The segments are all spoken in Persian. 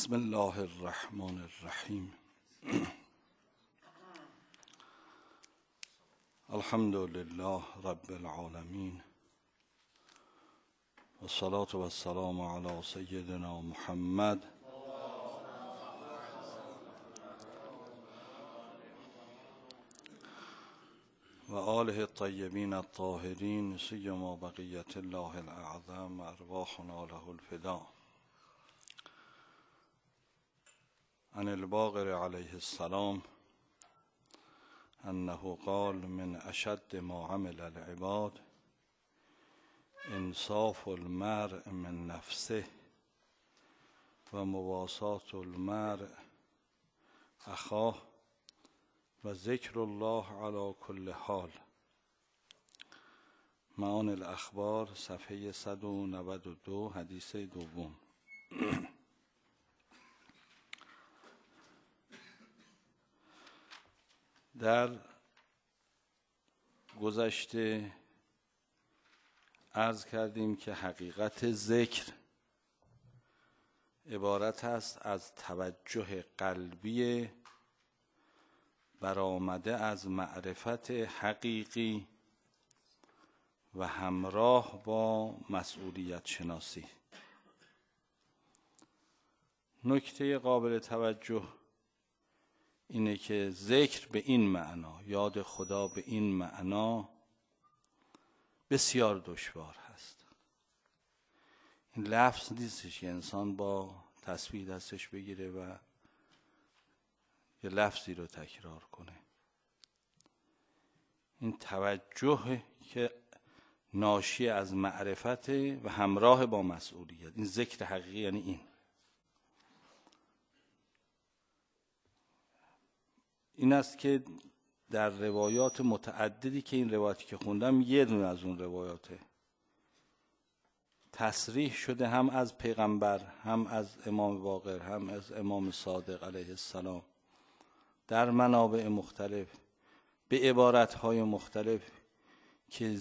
بسم الله الرحمن الرحیم. الحمد لله رب العالمین والصلاة والسلام علی سیدنا محمد و آله الطیبین الطاهرین سیما بقیة الله الاعظم ارواحنا له الفدا. عن الباقر علیه السلام انه قال من اشد ما عمل العباد انصاف المرء من نفسه و مواساة المرء اخاه و ذکر الله علی کل حال. معانی الاخبار صفحه 192 حدیث دوم. در گذشته عرض کردیم که حقیقت ذکر عبارت است از توجه قلبی برآمده از معرفت حقیقی و همراه با مسئولیت شناسی. نکته قابل توجه اینه که ذکر به این معنا، یاد خدا به این معنا بسیار دشوار هست. این لفظ نیستش که انسان با تسبیح دستش بگیره و یه لفظی رو تکرار کنه. این توجه که ناشی از معرفت و همراه با مسئولیت، این ذکر حقیقی یعنی این است که در روایات متعددی که این روایاتی که خوندم یه دونه از اون روایاته تصریح شده، هم از پیغمبر، هم از امام باقر، هم از امام صادق علیه السلام، در منابع مختلف به عبارتهای مختلف که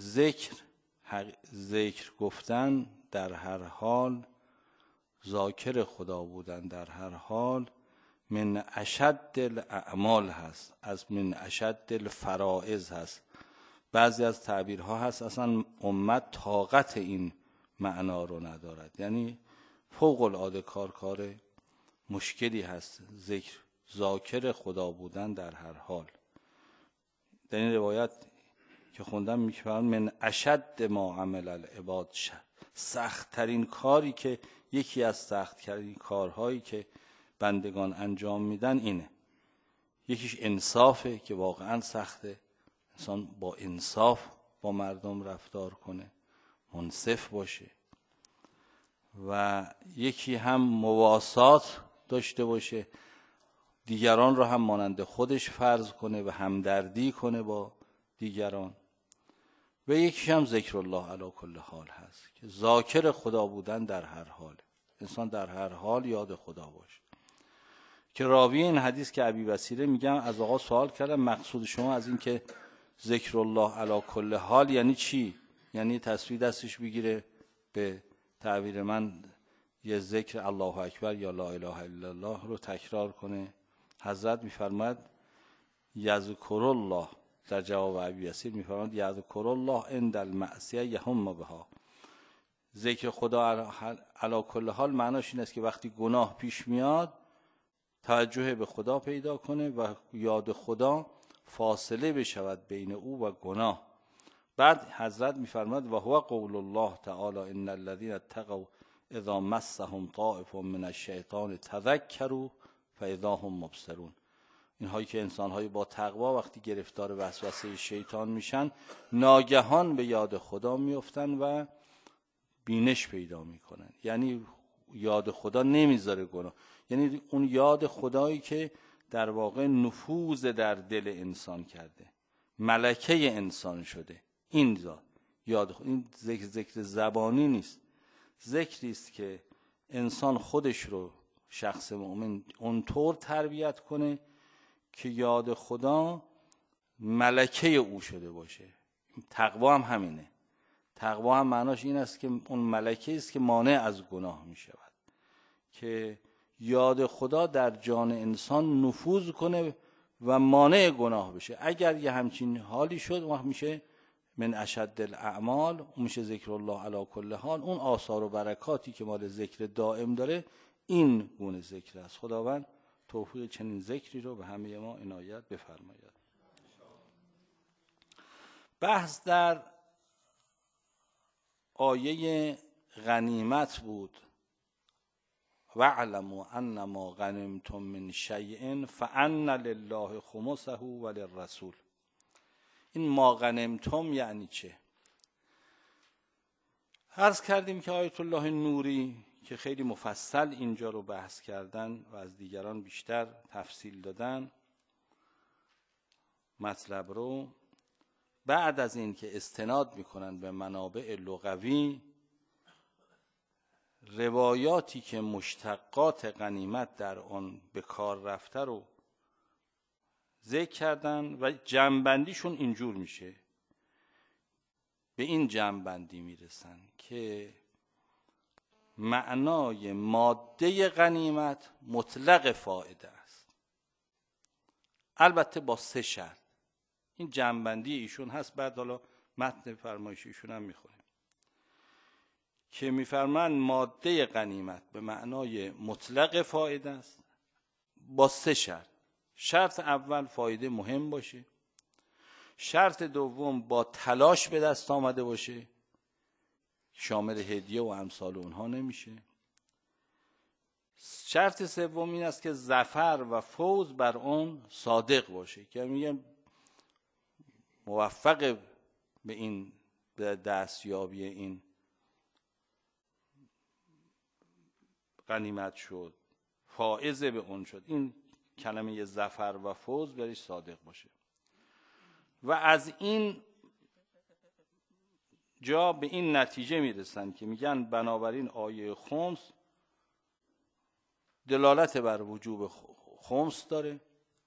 ذکر گفتن در هر حال، ذاکر خدا بودن در هر حال من اشد الاعمال هست، از من اشد الفرائض هست. بعضی از تعبیرها هست اصلا امت طاقت این معنا رو ندارد، یعنی فوق العاده کار مشکلی هست ذاکر خدا بودن در هر حال. در این روایت که خوندم میگه من اشد ما عمل العباد، سخت ترین کاری که یکی از سخت ترین کارهایی که بندگان انجام میدن اینه. یکیش انصافه که واقعا سخته، انسان با انصاف با مردم رفتار کنه، منصف باشه، و یکی هم مواسات داشته باشه، دیگران رو هم مانند خودش فرض کنه و همدردی کنه با دیگران، و یکی هم ذکر الله علی کل حال هست که ذاکر خدا بودن در هر حال، انسان در هر حال یاد خدا باشه. که راوی این حدیث که ابی بصیره میگم از آقا سوال کردم مقصود شما از این که ذکر الله علی کل حال یعنی چی؟ یعنی تسبیح دستش بگیره، به تعبیر من یه ذکر الله اکبر یا لا اله الا الله رو تکرار کنه؟ حضرت میفرماد یذکر الله، در جواب ابی بصیر میفرماد یذکر الله عند المعصیه یهم بها. ذکر خدا علی کل حال معناش این است که وقتی گناه پیش میاد توجه به خدا پیدا کنه و یاد خدا فاصله بشود بین او و گناه. بعد حضرت میفرماد و هو قول الله تعالی ان الذين اتقوا اذا مسهم طائف من الشیطان تذکروا فاذا هم مبصرون. اینهایی که انسان‌های با تقوا وقتی گرفتار وسوسه شیطان میشن ناگهان به یاد خدا میافتن و بینش پیدا میکنن. یعنی یاد خدا نمیذاره گناه، یعنی اون یاد خدایی که در واقع نفوذ در دل انسان کرده، ملکه انسان شده. این یاد این ذکر زبانی نیست، ذکری است که انسان خودش رو، شخص مؤمن، اونطور تربیت کنه که یاد خدا ملکه او شده باشه. تقوا هم همینه. تقوا هم معناش این است که اون ملکه است که مانع از گناه می شود، که یاد خدا در جان انسان نفوذ کنه و مانع گناه بشه. اگر یه همچین حالی شد وقت میشه من اشد الاعمال، اون میشه ذکر الله علی کل حال. اون آثار و برکاتی که مال ذکر دائم داره این گونه ذکر است. خداوند توفیق چنین ذکری رو به همه ما عنایت بفرماید. بحث در آیه غنیمت بود. واعلموا انما غنمتم من شیء فان لله خمسه وللرسول. این ما غنمتم یعنی چه؟ عرض کردیم که آیت الله نوری که خیلی مفصل اینجا رو بحث کردن و از دیگران بیشتر تفصیل دادن مطلب رو، بعد از این که استناد میکنن به منابع لغوی، روایاتی که مشتقات غنیمت در آن به کار رفته رو ذکر کردن و جمع‌بندیشون اینجور میشه. به این جمع‌بندی میرسن که معنای ماده غنیمت مطلق فائده است، البته با 3 شرط. این جمع‌بندی ایشون هست، بعد حالا متن فرمایش ایشون هم میخونیم که میفرمان ماده غنیمت به معنای مطلق فائده است با 3 شرط. شرط اول فایده مهم باشه، شرط دوم با تلاش به دست آمده باشه، شامل هدیه و امثال اونها نمیشه. شرط سوم این است که ظفر و فوز بر اون صادق باشه، که میگن موفق به این دستیابی این غنیمت شد، فائز به اون شد. این کلمه ظفر و فوز برش صادق باشه. و از این جا به این نتیجه میرسن که میگن بنابراین آیه خمس دلالت بر وجوب خمس داره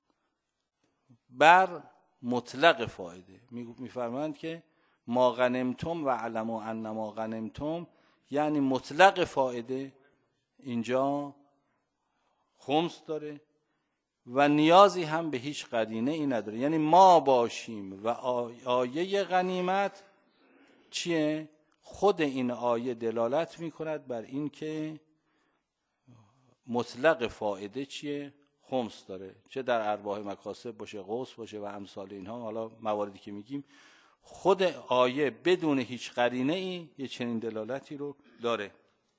بر مطلق فایده. میفرمایند که ما غنمتم و علموا انما غنمتم، یعنی مطلق فایده اینجا خمس داره و نیازی هم به هیچ قرینه ای نداره. یعنی ما باشیم و آیه غنیمت چیه؟ خود این آیه دلالت میکند بر این که مطلق فائده چیه؟ خمس داره، چه در ارباح مکاسب باشه، غوث باشه و امثال اینها. حالا مواردی که میگیم خود آیه بدون هیچ قرینه ای یه چنین دلالتی رو داره.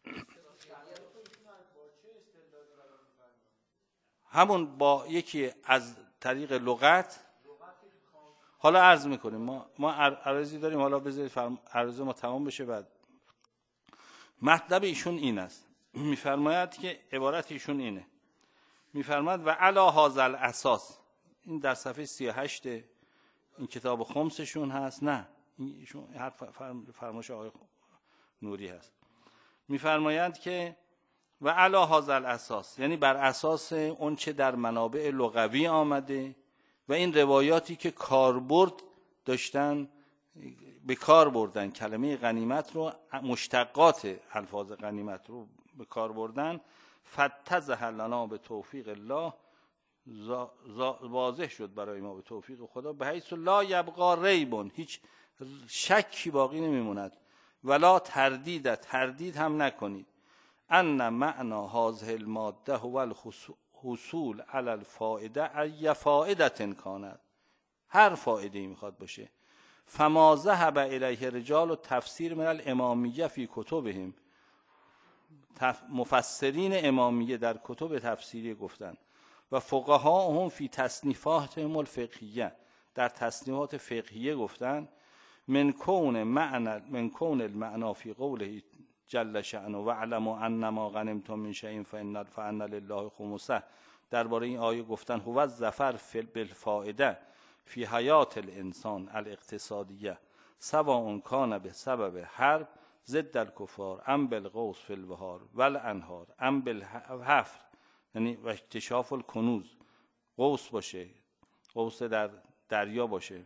همون با یکی از طریق لغت. حالا عرض میکنیم ما عرضی داریم، حالا بذارید عرض ما تمام بشه. بعد مطلب ایشون این است، میفرماید که عبارت ایشون اینه، میفرماید و علی هذا الاساس. این در صفحه 38 این کتاب خمسشون هست. نه، ایشون فرمایش آقای نوری هست. میفرمایند که و علی هذا الاساس، یعنی بر اساس اون چه در منابع لغوی آمده و این روایاتی که کاربرد داشتن، به کار بردن کلمه غنیمت رو، مشتقات الفاظ غنیمت رو به کار بردن. فتضح لنا به توفیق الله، واضح شد برای ما به توفیق خدا، به حیث لا یبقا ریبون، هیچ شکی باقی نمیموند، ولا تردید هم نکنید، ان معنی هذه الماده هو الحصول علی الفائده ای فائده کاند، هر فائده‌ای میخواد باشه. فما ذهب الیه رجال تفسیر من الامامیه فی کتبهم، مفسرین امامیه در کتب تفسیری گفتن، و فقها هم فی تصنیفاتهم الفقهیه، در تصنیفات فقهیه گفتن، من کون المعنی فی قوله جل شأنه و اعلموا انما غنمتم من شیء فان لله خمسه، درباره این آیه گفتن هو الظفر بالفائده فی حیات الانسان الاقتصادیه سواء کان به سبب حرب ضد الکفار ام بالغوث فی البحار والانهار ام بالحفر، یعنی و اکتشاف الکنوز، غوث باشه، غوث در دریا باشه،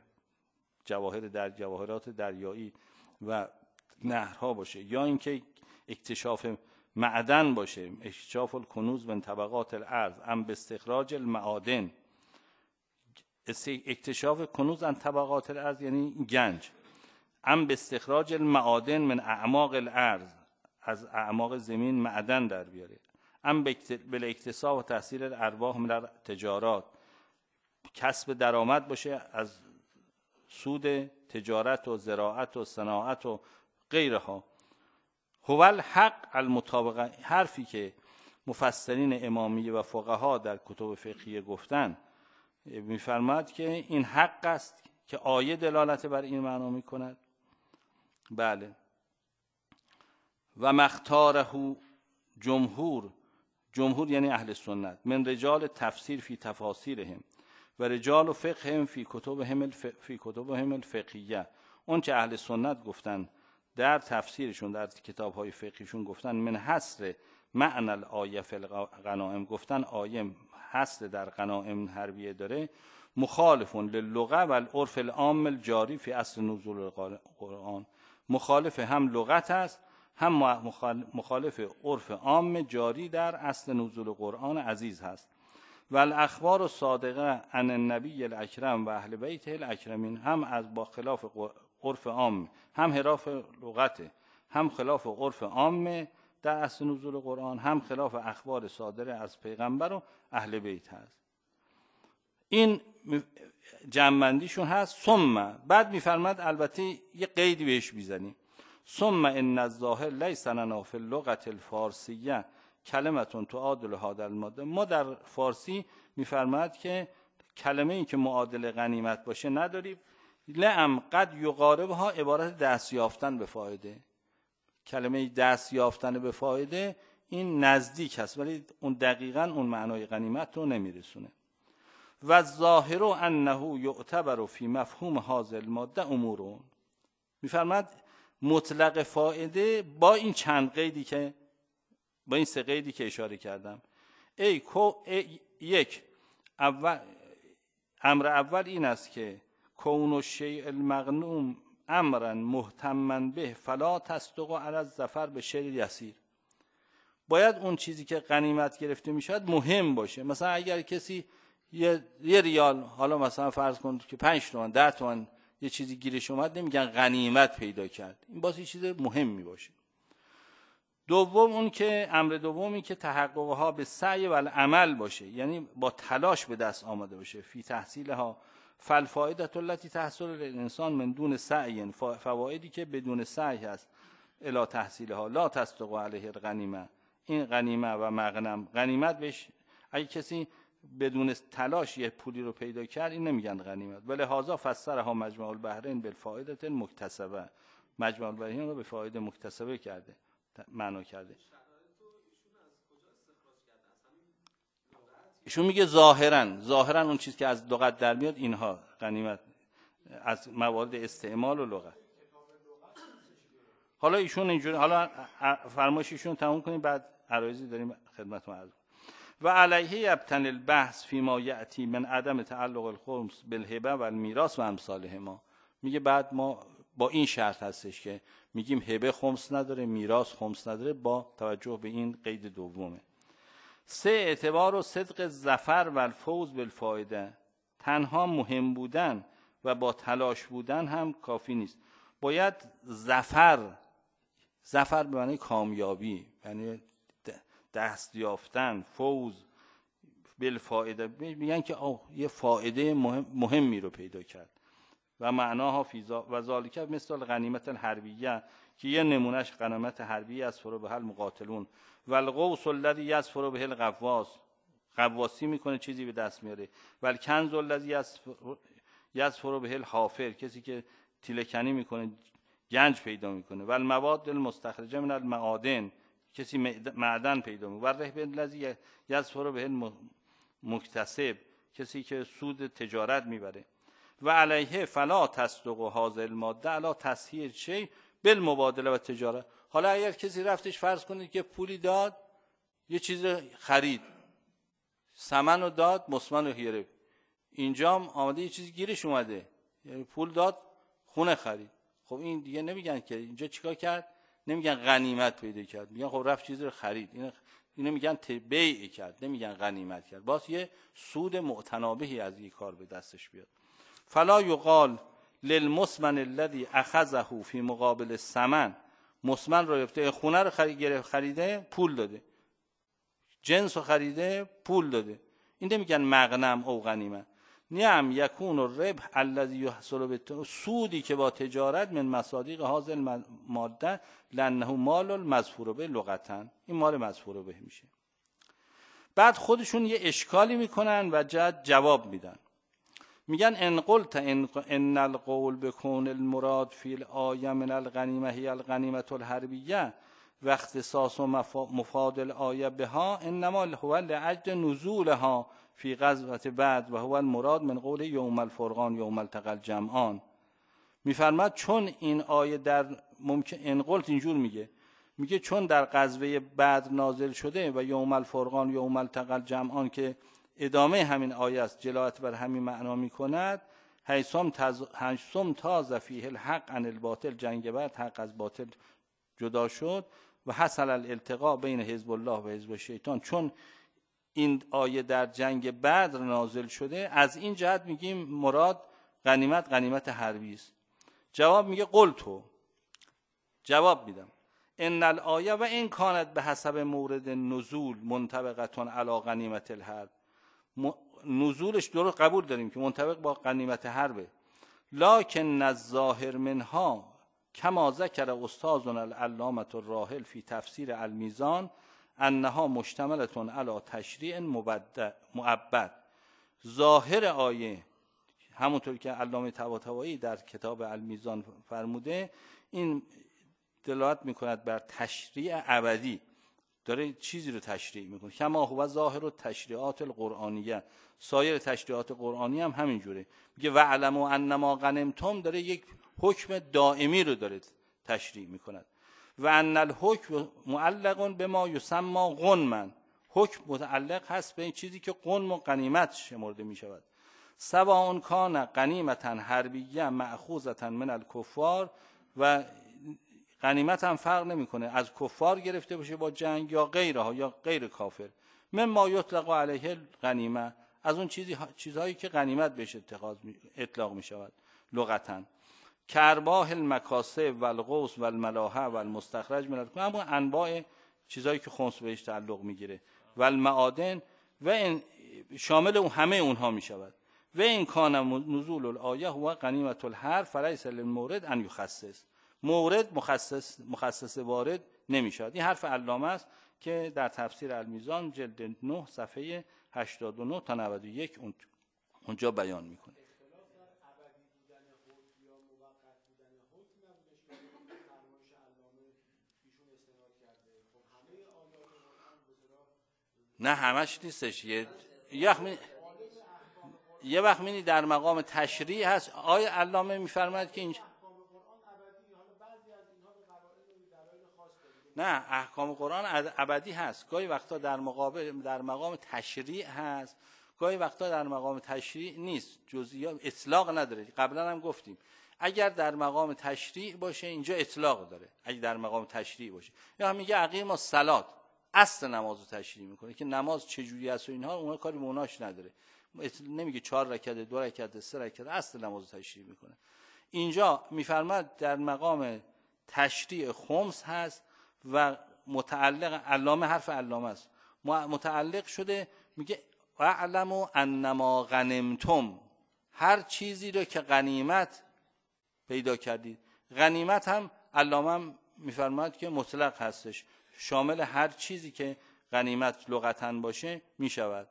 جواهرات دریایی و نهرها باشه، یا اینکه اکتشاف معدن باشه، اکتشاف الکنوز من طبقات الارض، ام به استخراج المعادن. اکتشاف کنوز ان طبقات الارض یعنی گنج. ام به استخراج المعادن من اعماق الارض، از اعماق زمین معدن در بیاره. ام به اکتساب و تحصیل الارباح من تجارات، کسب درآمد باشه از سود تجارت و زراعت و صناعت و غیرها. هو الحق المطابق، حرفی که مفسرین امامیه و فقها در کتب فقهیه گفتن، می‌فرماد که این حق است که آیه دلالت بر این معنا می‌کند. بله. و مختاره جمهور یعنی اهل سنت، من رجال تفسیر فی تفاسیرهم و رجال فقهم فی کتبهم الفقهیه. اون چه اهل سنت گفتن در تفسیرشون، در کتاب‌های فقهیشون گفتن من حصر معنی الآیه فی الغنائم، گفتن آیه حصر در غنائم حربیه داره، مخالف للغه و العرف العام الجاری فی اصل نزول القرآن، مخالف هم لغت است هم مخالف عرف عام جاری در اصل نزول قرآن عزیز هست. و الاخبار الصادقه عن النبی الاکرم و اهل بیته الاکرمین، هم از با خلاف عرف عام، هم خلاف لغت، هم خلاف عرف عام در اصل نزول قرآن، هم خلاف اخبار صادره از پیغمبر و اهل بیت هست. این جمع‌بندیشون هست. ثم بعد میفرماد، البته یه قیدی بهش میزنیم، ثم ان الظاهر لیس لنا فی اللغه الفارسیه کلمه تعادل هذا الماده. ما در فارسی میفرماد که کلمه ای که معادل غنیمت باشه نداریم. لعم قد یقاربها، عبارت دست یافتن به فایده. کلمه دست یافتن به فایده این نزدیک هست، ولی اون دقیقاً اون معنای غنیمت رو نمیرسونه. و ظاهر انه یعتبر فی مفهوم هذا الماده امور، میفرماد مطلق فائده با این چند قیدی که، با این سه قیدی که اشاره کردم. یک، امر اول این است که کون الشیء المغنوم امرا مهتما به فلا تصدق علی الظفر به شیء یسیر. باید اون چیزی که غنیمت گرفته میشد مهم باشه. مثلا اگر کسی یه ریال، حالا مثلا فرض کن که 5 تومن 10 تومن یه چیزی گیرش اومد، نمیگن غنیمت پیدا کرد، این باز یه چیز مهمی باشه. دوم اون که امر دومی که تحققها به سعی و العمل باشه، یعنی با تلاش به دست آمده باشه. فی تحصیلها فالفائده التي تحصل للانسان من دون سعی، فوائدی که بدون سعی هست، الی تحصیلها لا تصدق علیه الغنیمه. این غنیمه و مغنم، غنیمت بهش اگه کسی بدون تلاش یه پولی رو پیدا کرد، این نمیگن غنیمت. ولهذا فسرها مجمع البحرین بالفائده المکتسبه، مجمع البحرین رو به فایده مکتسبه کرده، معنا کرده. ایشون میگه ظاهرا اون چیز که از لغت در میاد اینها غنیمت از موارد استعمال و لغت. حالا ایشون اینجوری، حالا فرمایششون تموم کنیم، بعد عرایضی داریم خدمتتون عرض. و علیه یبتن البحث فیما یأتی من عدم تعلق الخمس بالهبه و المیراث و امثالهما. میگه بعد ما با این شرط هستش که میگیم هبه خمس نداره، میراث خمس نداره، با توجه به این قید دومه. 3 اعتبار و صدق ظفر و الفوز بالفایده. تنها مهم بودن و با تلاش بودن هم کافی نیست، باید ظفر به معنی کامیابی، یعنی دست یافتن، فوز بالفایده، میگن که یه فایده مهمی رو پیدا کرد. و معناها فیزا و ذالک مثل غنیمت الحربیه، که یه نمونهش غنیمت حربیه از فرو به المقاتلون و القوس الذی یظفر به الغواص، غواصی میکنه چیزی به دست میاره. و الکنز الذی یظفر به الحافر، کسی که تیله کنی میکنه گنج پیدا میکنه. و المواد المستخرجه من المعادن، کسی معدن پیدا میکنه. و الربح الذی یظفر به المکتسب، کسی که سود تجارت میبره. و علیه فلا تصدق هذا الماده علی تسهیل شیء بالمبادله و تجارت. حالا اگر کسی رفتش فرض کنید که پولی داد، یه چیز خرید، ثمن رو داد، مسمن رو گرفت، اینجا هم آمده یه چیز گیرش اومده، یعنی پول داد خونه خرید. خب این دیگه نمیگن که اینجا چیکار کرد؟ نمیگن غنیمت پیدا کرد، میگن خب رفت چیزی رو خرید. اینو میگن بیع کرد، نمیگن غنیمت کرد. باز یه سود معتنابهی از این کار به دستش بیاد. فلا یقال للمسمن الذي اخذه فی مقابل الثمن، مسمن رو گرفته، خونه رو خریده پول داده، جنس رو خریده پول داده، این نمیگن مغنم او غنیمه. نعم یکون الربح الذي يحصل بالتجارة، سودی که با تجارت من مصادیق هذه الماده لانه مال المذفور به لغتا، این مال مذفور به میشه. بعد خودشون یه اشکالی میکنن و جواب میدن، میگن ان قلت ان القول بكون المراد فی الآیه من الغنیمه هی الغنیمه الحربیه و اختصاص مفاد الآیه بها انما هو لأجل نزولها فی غزوه بعد و هو المراد من قول یوم الفرقان یوم التقى الجمعان. میفرماد چون این آیه در ممکن ان قلت اینجور میگه چون در غزوه بعد نازل شده و یوم الفرقان یوم التقى الجمعان که ادامه همین آیه است، جلالت بر همین معنا میکند، حیثم تاز فیه الحق عن الباطل، جنگ بعد حق از باطل جدا شد و حصل الالتقاء بین حزب الله و حزب الشیطان، چون این آیه در جنگ بدر نازل شده، از این جهت میگیم مراد غنیمت حربی است. جواب میگه قلتو، جواب میدم ان الآیه و این کانت به حسب مورد نزول منطبقتون علی غنیمت الحرب، نزولش درست قبول داریم که منطبق با غنیمت حربه، لکن الظاهر منها کما ذکر استاذنا العلامة الراحل فی تفسیر المیزان انها مشتملتون علی تشریع مؤبد. ظاهر آیه همونطور که علامه طباطبایی در کتاب المیزان فرموده، این دلالت میکند بر تشریع ابدی، داره چیزی رو تشریع میکنه. کما هو ظاهر التشریعات القرآنیه، سایر تشریعات قرآنی هم همین جوره. میگه واعلموا انما غنمتم، داره یک حکم دائمی رو داره تشریع میکند. و ان الحکم معلق بما یسمى غنما، حکم متعلق هست به این چیزی که غنم و غنیمت شمرده میشود. سواء کان غنیمتا حربیه مأخوذة من الکفار، و غنیمت هم فرق نمیکنه از کفار گرفته باشه با جنگ یا غیرها یا غیر کافر. مما یطلق علیه الغنیمه، از اون چیزهایی که غنیمت بهش اطلاق میشود لغتا، که ارباح المکاسب و الغوث و الملاحه و المستخرج من الکفار، اما انواع چیزهایی که خمس بهش تعلق میگیره، و المعادن، و این شامل همه اونها میشود. و این کان نزول الآیه هو غنیمت الحرب فلیس للمورد ان یخصص، مورد مخصص وارد نمیشود. این حرف علامه است که در تفسیر المیزان جلد 9 صفحه 89 تا 91 اونجا بیان میکنه. نه همش نیستش، یه وقت می‌بینی در مقام تشریع هست. آیه علامه میفرماید که اینجا نه، احکام قرآن ابدی هست، گاهی وقتا در مقام تشریع هست، گاهی وقتا در مقام تشریع نیست، جزئیات اطلاق نداره. قبلا هم گفتیم اگر در مقام تشریع باشه اینجا اطلاق داره، اگر در مقام تشریع باشه. یا میگه اقیم الصلات، اصل نماز رو تشریع میکنه که نماز چجوری است و اینها، اونها کاری به اوناش نداره. نمیگه 4 رکعت 2 رکعت 3 رکعت، اصل نماز رو تشریع میکنه. اینجا میفرماد در مقام تشریع خمس هست و متعلق، علامه حرف علامه است، متعلق شده میگه اعلموا انما غنمتم، هر چیزی رو که غنیمت پیدا کردید. غنیمت هم علامه هم میفرماد که مطلق هستش، شامل هر چیزی که غنیمت لغتاً باشه میشود.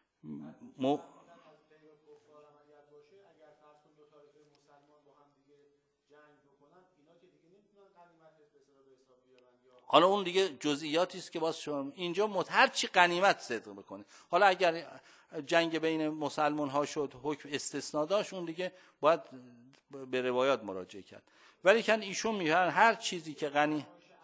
حالا اون دیگه جزئیاتی است که باز شما اینجا هر چی غنیمت صدق بکنه. حالا اگر جنگ بین مسلمان ها شد حکم استثناء داشت، اون دیگه باید به روایات مراجعه کرد. ولی کن ایشون میگن هر چیزی که غنی،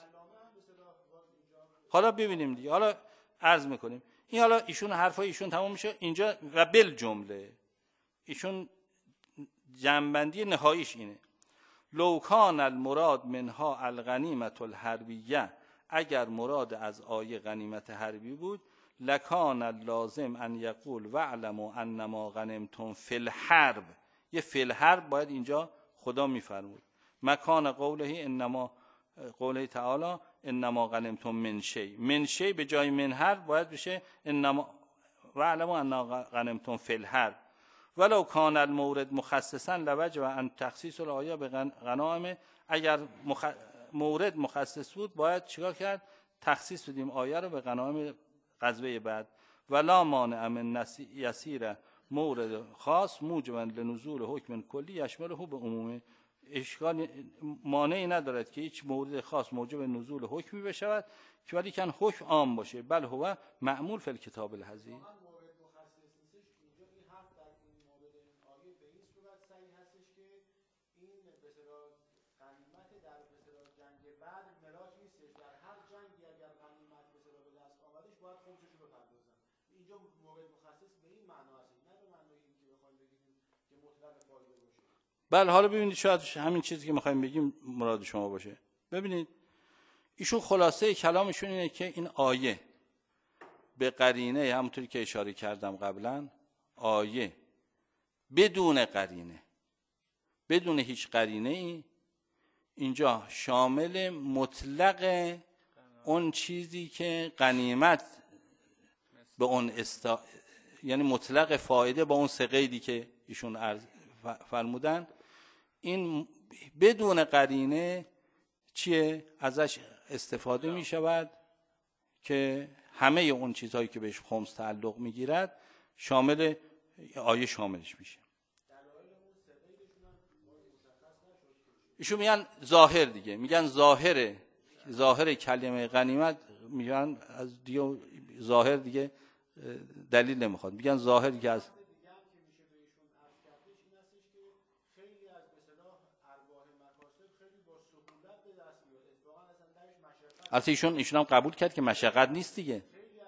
حالا ببینیم دیگه، حالا عرض میکنیم این، حالا ایشون حرفای ایشون تمام میشه اینجا و بالجمله ایشون جنبندی نهاییش اینه لو کان المراد منها الغنیمة الحربیه، اگر مراد از آیه غنیمت حربی بود، لکان اللازم ان یقول واعلموا انما غنمتم فی الحرب. یه فی الحرب باید اینجا خدا میفرمود. مکان قوله انما، قوله تعالی انما غنمتم من شیء، من شیء به جای من حرب باید بشه انما واعلموا انما غنمتم فی الحرب. ولو کان المورد مخصصا لوجب ان تخصیص الآیه به غنائم. اگر مورد مخصص بود باید چیکار کرد؟ تخصیص بدیم آیه رو به غنایم غزوه بعد. ولا مانع من یسیر مورد خاص موجبا لنزول حکم کلی یشمله به عموم. اشکال مانعی ندارد که هیچ مورد خاص موجب نزول حکمی بشود که ولی کن حکم عام باشه. بل هو معمول فی الکتاب الحزین. بله حالا ببینید شاید همین چیزی که میخوایم بگیم مراد شما باشه. ببینید ایشون خلاصه کلامشون اینه که این آیه به قرینه، همونطوری که اشاره کردم قبلا، آیه بدون قرینه، بدون هیچ قرینه ای اینجا شامل مطلق اون چیزی که غنیمت به اون یعنی مطلق فایده با اون سه قیدی که ایشون فرمودن، این بدون قرینه چیه؟ ازش استفاده می شود که همه اون چیزهایی که بهش خمس تعلق می گیرد شامل آیه شاملش میشه. ایشون میگن ظاهر دیگه، میگن ظاهر کلمه غنیمت، میگن از دیگه ظاهر دیگه دلیل نمیخواد، میگن ظاهری که از البته ایشون هم قبول کرد که مشقت نیست دیگه.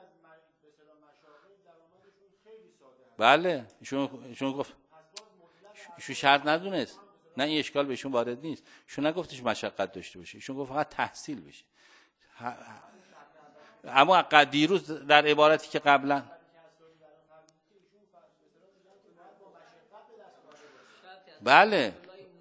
بله ایشون گفت، ایشون شرط ندونست، نه این اشکال بهشون وارد نیست. ایشون نگفتش مشقت داشته باشه، ایشون گفت فقط تحصیل بشه. اما دیروز در عبارتی که قبلا بله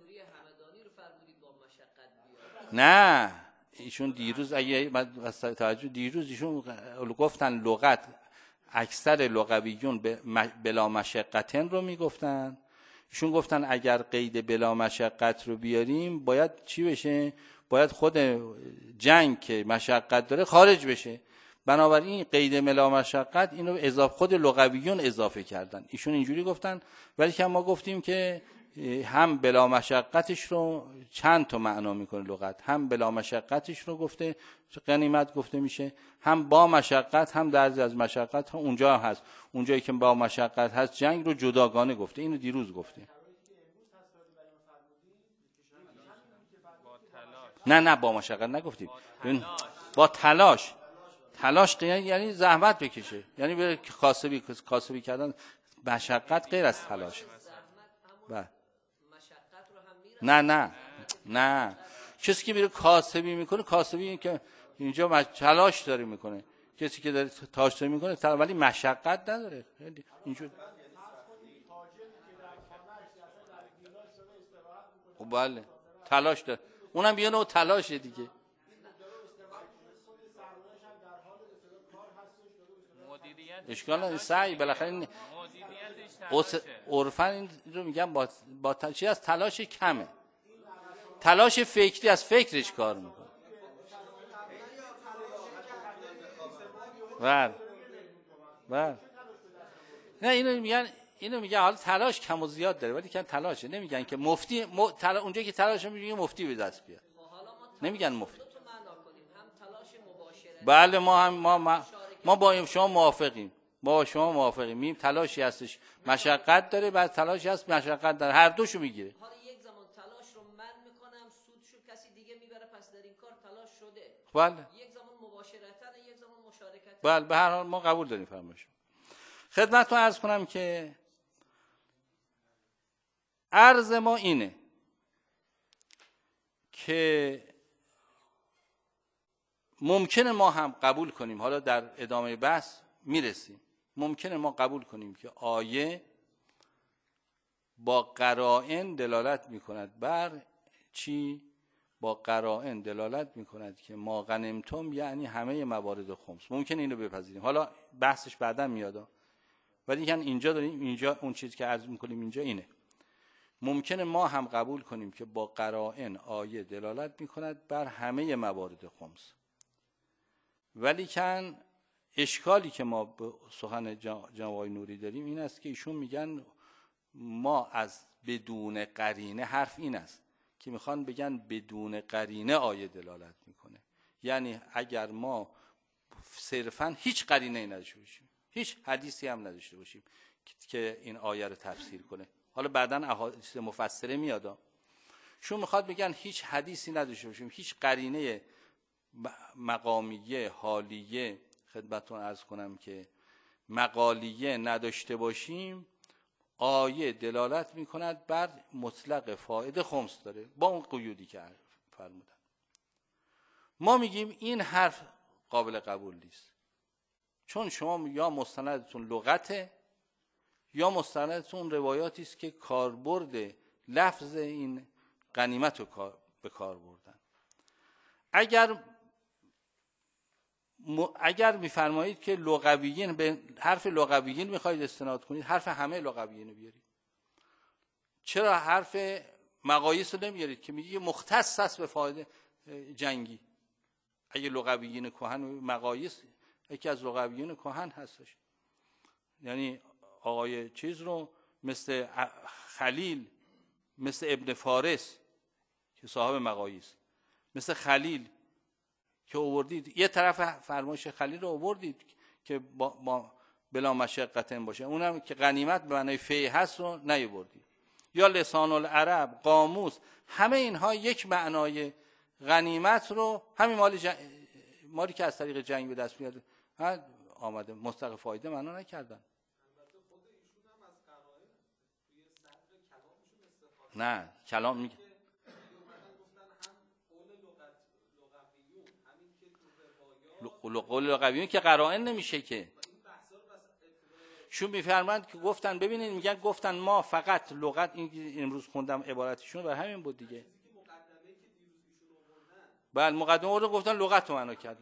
نه ایشون دیروز اگه توجه دیروز ایشون گفتن لغت اکثر لغویون بلا مشقتن رو میگفتن. ایشون گفتن اگر قید بلا مشقت رو بیاریم باید چی بشه؟ باید خود جنگ که مشقت داره خارج بشه. بنابراین قید بلا مشقت اینو اضافه خود لغویون اضافه کردن. ایشون اینجوری گفتن، ولی که ما گفتیم که هم بلا مشقتش رو چند تا معنا میکنه لغت، هم بلا مشقتش رو گفته غنیمت گفته میشه، هم با مشقت، هم درجه از مشقت هم اونجا هست، اونجایی که با مشقت هست جنگ رو جداگانه گفته. اینو دیروز گفته. نه با مشقت نگفتیم، با تلاش یعنی زحمت بکشه، یعنی بره کاسبی کردن. مشقت غیر از تلاش. نه کسی که میره کاسبی میکنه، کاسبی این که اینجا تلاش داره میکنه، کسی که داره تلاش میکنه ولی مشقت نداره. اینجور بله تلاش داره، اونم بیانه و تلاشه دیگه. اشکال نداره، سعی بالاخره عرفاً این رو میگن با چی از تلاش کمه، تلاش فکری از فکرش کار میکنه. نه اینو میگن حالا تلاش کم و زیاد داره ولی که تلاشه. نمیگن که مفتی اونجا که تلاش میگه مفتی به دست بیاد، نمیگن مفتی. بله ما با شما موافقیم، میم تلاشی هستش مشقت داره، بعد تلاشی هست مشقت داره، هر دوشو میگیره. حالا یک زمان تلاش رو من میکنم، سودشو کسی دیگه میبره، پس در این کار تلاش شده. بله یک زمان مباشرتن، یک زمان مشارکت. بله به هر حال ما قبول داریم فرمایشو. خدمتتون عرض کنم که عرض ما اینه که ممکنه ما هم قبول کنیم، حالا در ادامه بحث میرسیم، ممکنه ما قبول کنیم که آیه با قرائن دلالت میکند بر چی؟ با قرائن دلالت میکند که ما غنمتم یعنی همه موارد خمس. ممکنه اینو بپذیریم، حالا بحثش بعدا میاد، ولی اینجا داریم، اینجا اون چیزی که عرض میکنیم اینجا اینه. ممکنه ما هم قبول کنیم که با قرائن آیه دلالت میکند بر همه موارد خمس، ولی کن اشکالی که ما به سخن جناب آقای نوری داریم این است که ایشون میگن ما از بدون قرینه، حرف این است که میخوان بگن بدون قرینه آیه دلالت میکنه، یعنی اگر ما صرفا هیچ قرینه نداشته باشیم، هیچ حدیثی هم نداشته باشیم که این آیه رو تفسیر کنه، حالا بعداً احادیث مفسره میاد، شون میخواد بگن هیچ حدیثی نداشته باشیم، هیچ قرینه مقامیه، حالیه، خدمتتون عرض کنم که مقالیه نداشته باشیم، آیه دلالت میکند بر مطلق فائده خمس داره با اون قیودی که فرمودن. ما میگیم این حرف قابل قبول نیست، چون شما یا مستندتون لغته یا مستندتون روایاتی است که کاربرد لفظ این غنیمت رو به کار بردن. اگر میفرمایید که لغویین، به حرف لغویین میخواید استناد کنید، حرف همه لغویین رو بیارید. چرا حرف مقاییس رو نمیارید که میگه مختص است به فایده جنگی؟ اگه لغویین کهن، مقاییس یکی از لغویین کهن هستش، یعنی آقای چیز رو مثل خلیل، مثل ابن فارس که صاحب مقاییس، مثل خلیل که آوردید، یه طرف فرمایش خلیل رو آوردید که با بلا مشقت باشه، اونم که غنیمت به معنای فی هست رو نیاوردید. یا لسان العرب، قاموس، همه اینها یک معنای غنیمت رو، همین مالی که از طریق جنگ به دست میاد آمده، مستق فایده معنا نکردن. نه کلام میگه قول لغویون که قرائن نمیشه که شون میفرمایند که گفتن، ببینید میگن گفتن ما فقط لغت، این امروز خوندم عبارتشون بر همین بود دیگه. بله مقدمه رو گفتن لغت رو معنا کردن،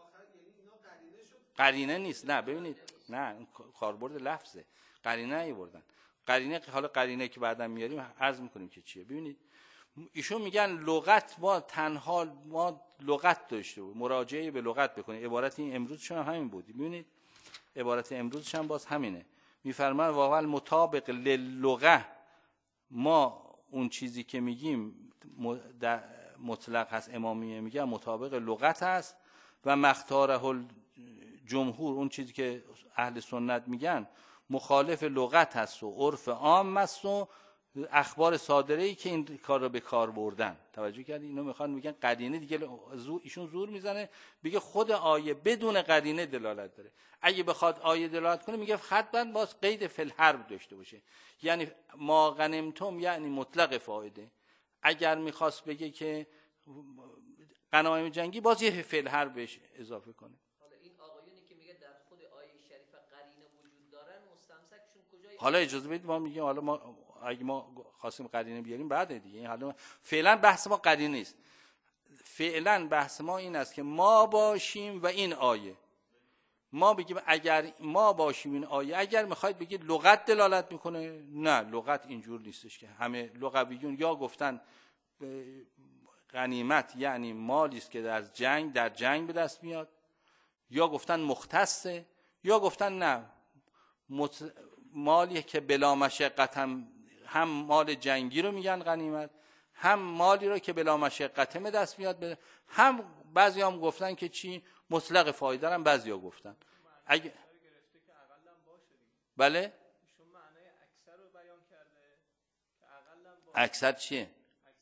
قرینه نیست. نه ببینید، نه کاربرد لفظه، قرینه نیاوردن. قرینه، حالا قرینه که بعدا میاریم عرض میکنیم که چیه. ببینید ایشون میگن لغت، ما تنها ما لغت داشته بود، مراجعه به لغت بکنید. عبارت این امروزشون هم همین بود، ببینید عبارت امروزش هم باز همینه، میفرمان واقعا مطابق للغه، ما اون چیزی که میگیم در مطلق هست، امامیه میگه مطابق لغت هست، و مختاره جمهور، اون چیزی که اهل سنت میگن مخالف لغت هست و عرف عام است و اخبار صادره ای که این کار رو به کار بردن. توجه کردید؟ اینو میخوان میگن قرینه دیگه، ایشون زور میزنه بگه خود آیه بدون قرینه دلالت داره. اگه بخواد آیه دلالت کنه میگه حتما باز قید فی الحرب داشته باشه، یعنی ما غنمتم یعنی مطلق فایده. اگر میخواست بگه که غنایم جنگی، باز یه فی الحرب بهش اضافه کنه. حالا اجازه بدید ما میگیم، حالا ما اگه ما خواستیم قرینه بیاریم بعد دیگه، حالا فعلا بحث ما قرینه نیست. فعلا بحث ما این است که ما باشیم و این آیه، ما بگیم اگر ما باشیم این آیه. اگر میخواید بگید لغت دلالت میکنه، نه لغت اینجور نیستش که همه لغویون یا گفتن غنیمت یعنی مالی است که در جنگ به دست میاد، یا گفتن مختصه، یا گفتن نه مالی که بلا مشقت، هم مال جنگی رو میگن غنیمت، هم مالی رو که بلا مشقت به دست میاد، هم بعضی هم گفتن که چی مطلق فایده هم بعضی ها گفتن. اگه بله اکثر چیه؟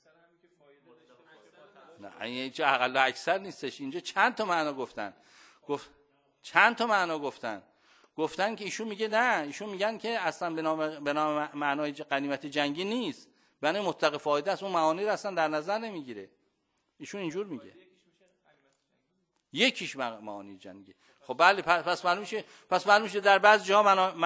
نه اینجا اقل اکثر نیستش، اینجا چند تا معنا گفتن. چند تا معنا گفتن که ایشون میگه نه، ایشون میگن که اصلا به نام معنای غنیمت جنگی نیست، بنای مطلق فایده است، اون معانی رو اصلا در نظر نمیگیره. ایشون اینجور میگه یکیش معانی جنگی. خب بله، پس معلوم میشه در بعضی جا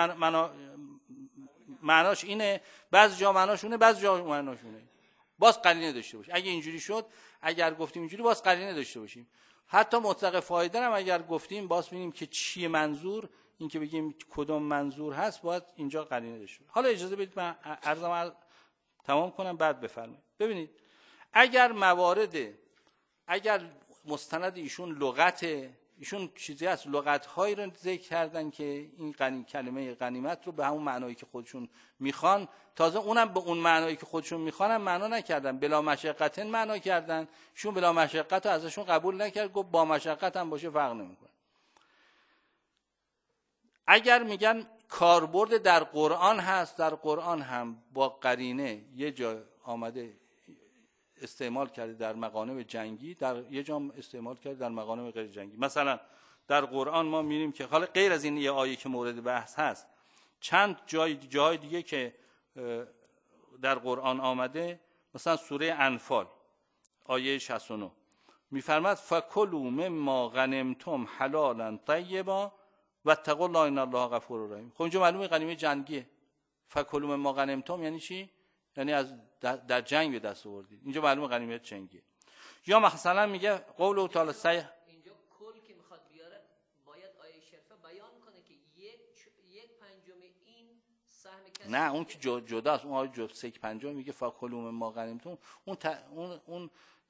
معناش اینه، بعضی جا معناش اونه، بعضی جا معناش اونه. باز قرینه داشته باشیم. اگه اینجوری شد، اگر گفتیم اینجوری، باز قرینه داشته باشیم. حتی مطلق فایده هم اگر گفتیم، باز ببینیم که چیه منظور، این که بگیم کدوم منظور هست، باید اینجا قرینه داشته باشیم. حالا اجازه بدید من عرضم تمام کنم، بعد بفرمایید. ببینید اگر مستند ایشون لغت، ایشون چیزی هست، لغت‌هایی رو ذکر کردن که این کلمه غنیمت رو به همون معنایی که خودشون میخوان، تازه اونم به اون معنایی که خودشون میخوان هم معنا نکردن، بلا مشقت معنا کردن. ایشون بلا مشقت رو ازشون قبول نکرد، گفت با مشقت هم باشه فرق نمیکنه. اگر میگن کاربرد در قرآن هست، در قرآن هم با قرینه یه جا آمده استعمال کرده در مقانم جنگی، در یه جا استعمال کرده در مقانم غیر جنگی. مثلا در قرآن ما می‌بینیم که حالا غیر از این یه آیه که مورد بحث هست، چند جای دیگه که در قرآن آمده، مثلا سوره انفال آیه 69 می‌فرماد فکلوا مما غنمتم حلالا طیبا واتقوا الله ان الله غفور رحیم. خب اینجا معلومه غنیمه جنگیه. فکلوا مما غنمتم یعنی چی؟ یعنی از در جنگ به دست آوردید. اینجا معلومه غنیمت جنگیه. یا مثلا میگه قول تعالی اینجا کل که میخواد بیاره، باید آیه شرفه بیان کنه که یک پنجم این سهم کسی، نه اون که جداست. اون آیه 1/5 میگه فکلوا مما غنمتم، اون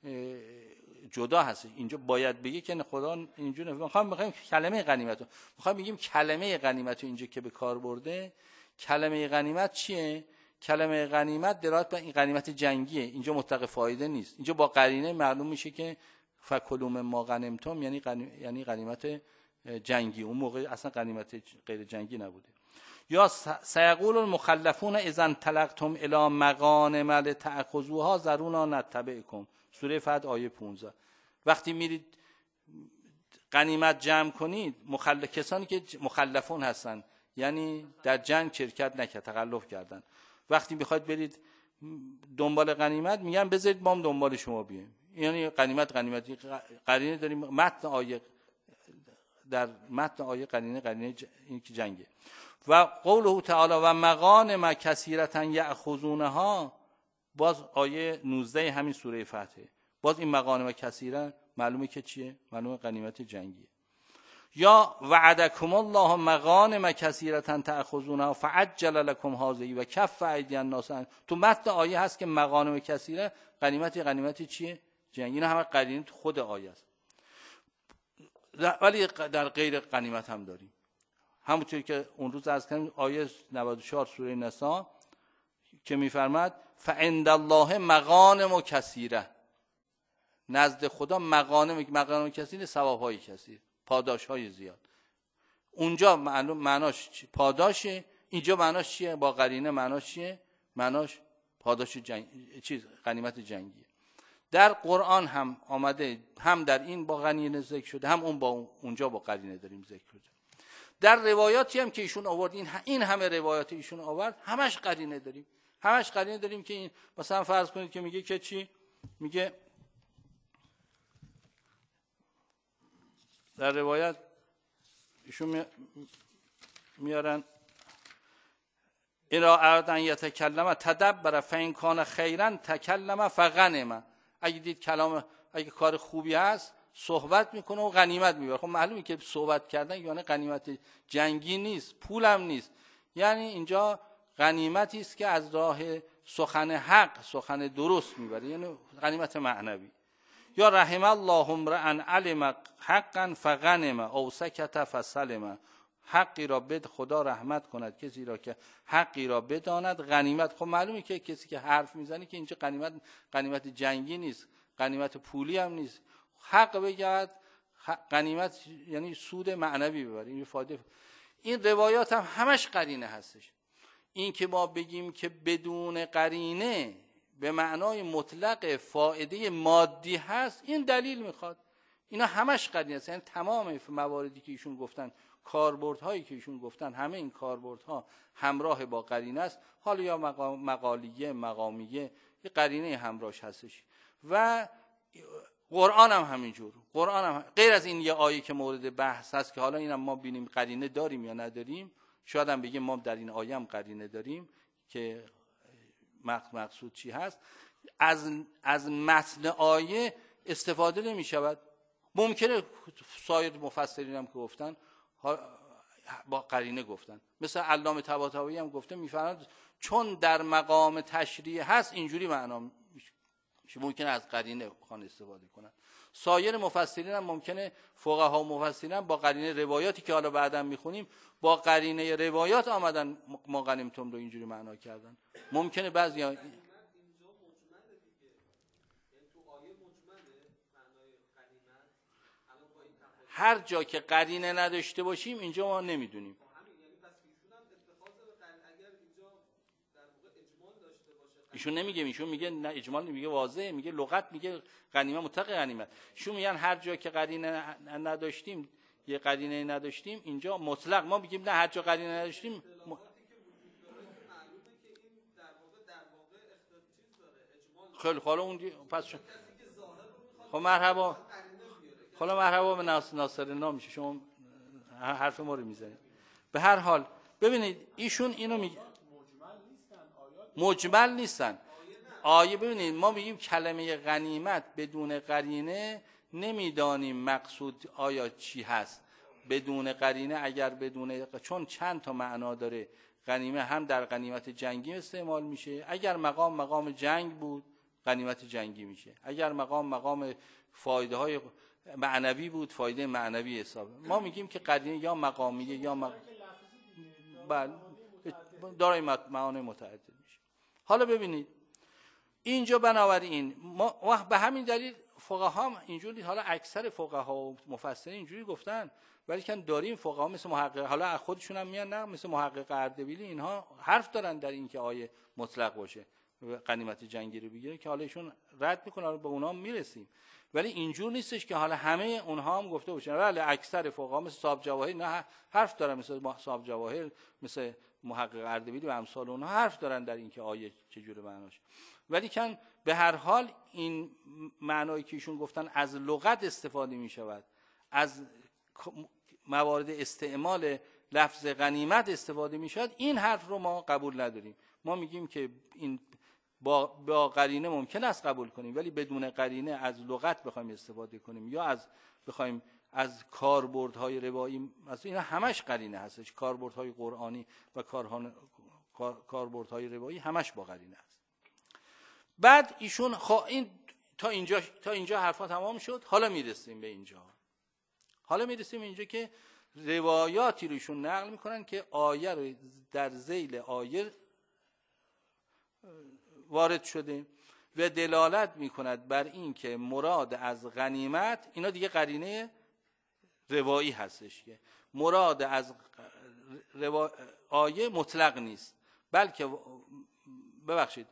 جدا هست. اینجا باید بگه که خدا اینجوری میخوام کلمه غنیمت رو میخوام بگیم کلمه غنیمت رو اینجا که به کار برده. کلمه غنیمت چیه؟ کلمه غنیمت دلالت بر این غنیمت جنگیه. اینجا مطلق فایده نیست. اینجا با قرینه معلوم میشه که فکلوا مما غنمتم یعنی غنیمت جنگی. اون موقع اصلا غنیمت غیر جنگی نبوده. یا سیقول المخلفون اذا انطلقتم الی مغانم لتأخذوها ذرونا نتبعکم، سوره فتح آیه 15. وقتی میرید غنیمت جمع کنید، کسانی که مخلفون هستن یعنی در جنگ شرکت نکرد، تخلف کردن، وقتی میخواید برید دنبال غنیمت میگن بذارید ما هم دنبال شما بیایم. یعنی غنیمت قرینه داریم. متن آیه در متن آیه قرینه این که جنگه. و قوله تعالی و مغانم کثیرة یأخذونها، باز آیه 19 همین سوره فتحه. باز این مغانم کثیره معلومه که چیه؟ معلومه غنیمت جنگیه. یا وعدکم الله مغانم کثیرة تأخذونها فعجل لكم هذه و کف ایدی الناس. تو متن آیه هست که مغانم کثیره غنیمت چیه؟ جنگی. اینا همه قرینه خود آیه است. ولی در غیر غنیمت هم داریم. همونطوری که اون روز عرض کردم آیه 94 سوره نساء که میفرماد فعند الله مغانم کثیره، نزد خدا مغانم کثیره، ثواب‌های کثیر، پاداش‌های زیاد. اونجا معناش پاداشه، اینجا معناش چیه؟ با قرینه معناش چیه؟ معناش پاداش غنیمت جنگیه. در قرآن هم آمده، هم در این با قرینه ذکر شده، هم اون با اونجا با قرینه داریم ذکر شده. در روایاتی هم که ایشون آورد، این همه روایات ایشون آورد، همش قرینه داریم که این مثلا فرض کنید که میگه که چی؟ میگه در روایت ایشون میارن الا اردن یتکلم تدبر فین کان خیرا تکلم فغنم. اگه دید اگه کار خوبی هست صحبت میکنه و غنیمت میبره. خب معلومه که صحبت کردن یعنی غنیمت جنگی نیست، پولم نیست. یعنی اینجا غنیمتی است که از راه سخن حق، سخن درست میبره، یعنی غنیمت معنوی. یا رحم الله امرأ علم حقا فغنم او سکت فسلم. حقی را خدا رحمت کند کسی را که حقی را بداند غنیمت. خب معلومه که کسی که حرف میزنه که اینجا غنیمت جنگی نیست، غنیمت پولی هم نیست. حق بگید، غنیمت یعنی سود معنوی ببرید. این فایده. این روایات هم همش قرینه هستش. این که ما بگیم که بدون قرینه به معنای مطلق فایده مادی هست، این دلیل میخواد. اینا همش قرینه است. یعنی تمام مواردی که ایشون گفتن، کاربردهایی که ایشون گفتن، همه این کاربردها همراه با قرینه است. حالا یا مقالیه، مقامیه، یه قرینه همراهش هستش. و قرآن هم همینجور. قرآن هم غیر از این یه آیه که مورد بحث هست که حالا اینم ما بینیم قرینه داریم یا نداریم، شاید هم بگیم ما در این آیه هم قرینه داریم که مقصود چی هست. از متن آیه استفاده نمی شود. ممکنه سایر مفسرین هم که گفتن با قرینه گفتن، مثل علامه طباطبایی هم گفته، میفرماید چون در مقام تشریع هست اینجوری معنا میشه، ممکنه از قرینه بخوان استفاده کنن. سایر مفسرین هم ممکنه، فقها و مفسرین هم با قرینه روایاتی که حالا بعداً میخونیم با قرینه روایات آمدن ما غنیمتم رو اینجوری معنا کردن. ممکنه بعضی هر جا که قرینه نداشته باشیم اینجا ما نمیدونیم. ایشون نمیگه، ایشون میگه نه اجمال نمیگه، واضحه، میگه لغت میگه غنیمه مطلق غنیمت. ایشون میگن هر جا که قرینه نداشتیم، یه قرینه نداشتیم اینجا مطلق، ما میگیم نه هر جا قرینه نداشتیم خیلی حالا اون پس خب مرحبا، حالا مرحبا به ناصر میشه، شما حرف ما رو میزنید. به هر حال ببینید ایشون اینو میگه مجمل نیستن آیه. ببینید ما میگیم کلمه غنیمت بدون قرینه نمیدانیم مقصود آیا چی هست. بدون قرینه اگر بدون، چون چند تا معنا داره غنیمه، هم در غنیمت جنگی استعمال میشه، اگر مقام جنگ بود غنیمت جنگی میشه، اگر مقام فایده های معنوی بود فایده معنوی حسابه. ما میگیم که قرینه یا مقامیه یا دارای معانی متعدد میشه. حالا ببینید اینجا بنابراین ما به همین دلیل فقها هم اینجوری، حالا اکثر فقها و مفسرین اینجوری گفتن، ولی که داریم فقها مثل محقق، حالا خودشون هم میان نه، مثل محقق اردبیلی اینها حرف دارن در این که آیه مطلق باشه غنیمت جنگی رو بگیره، که حالا ایشون رد میکنه، به اونها میرسیم. ولی اینجور نیستش که حالا همه اونها هم گفته باشن. ولی اکثر فقها مثل صاحب جواهر نه حرف دارن، مثل صاحب جواهر، مثل محقق اردبیلی و امثال اونها حرف دارن در این که آیه چجوره معناش. ولی کن به هر حال این معنایی که ایشون گفتن از لغت استفاده می شود، از موارد استعمال لفظ غنیمت استفاده می شود، این حرف رو ما قبول نداریم. ما میگیم که این با قرینه ممکن است قبول کنیم، ولی بدون قرینه از لغت بخوایم استفاده کنیم یا بخوایم از کاربردهای روایی، مثلا اینا همش قرینه هستش، کاربردهای قرآنی و کاربردهای روایی همش با قرینه هست. بعد ایشون این تا اینجا حرفا تمام شد. حالا میرسیم به اینجا که روایاتی رو ایشون نقل میکنن که آیه رو در ذیل آیه وارد شده و دلالت میکند بر این که مراد از غنیمت، اینا دیگه قرینه روایی هستش که مراد از آیه مطلق نیست، بلکه ببخشید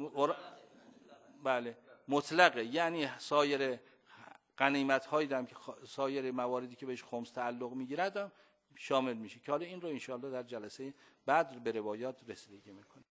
بله مطلقه، یعنی سایر غنیمت هایی هم که سایر مواردی که بهش خمس تعلق میگیرد هم شامل میشه، که حالا این رو انشاءالله در جلسه بعد به روایات رسیدگی میکنیم.